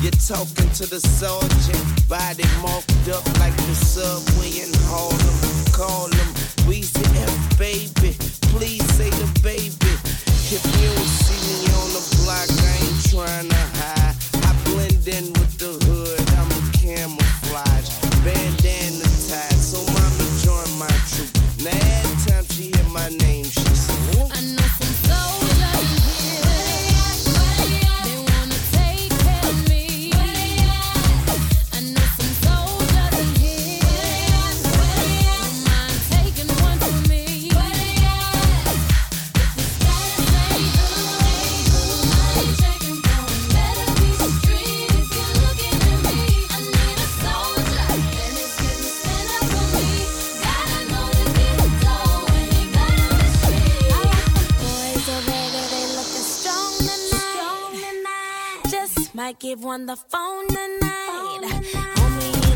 You're talking to the sergeant, body marked up like the subway in Harlem. Call him Weezy F, baby. Please say the baby. If you don't see me on the block, I ain't trying to hide. I blend in with the hood, I'm a camouflage. Bandana tied, so mommy join my troop. Now every time she hear my name, she say, whoop. I know some soldiers here. They wanna take care of me. I know some soldiers here. Don't mind taking one for me. If the status ain't good, I ain't checking for a better piece of street. If you're looking at me, I need a soldier, and it's getting spent up on me. Gotta know to get it done when you got on the street. I like the boys over there, they looking strong tonight. Just might give one the phone tonight. Homie